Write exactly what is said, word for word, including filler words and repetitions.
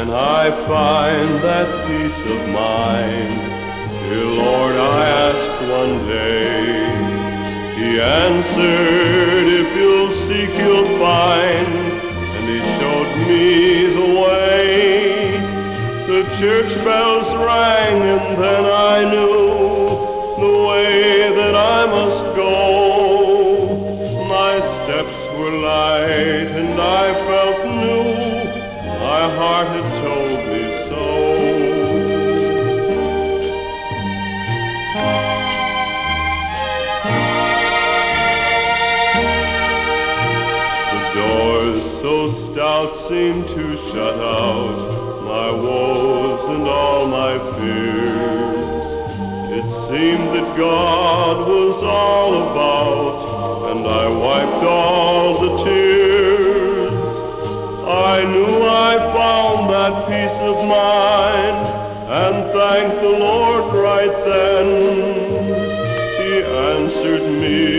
can I find that peace of mind? Dear Lord, I asked one day. He answered, if you'll seek, you'll find. And he showed me the way. The church bells rang, and then I knew the way that I must go. My steps were light, and I felt new. My heart had told me so. The doors so stout seemed to shut out my woes and all my fears. It seemed that God was all about, and I wiped all the tears. I knew I found that peace of mind, and thanked the Lord right then. He answered me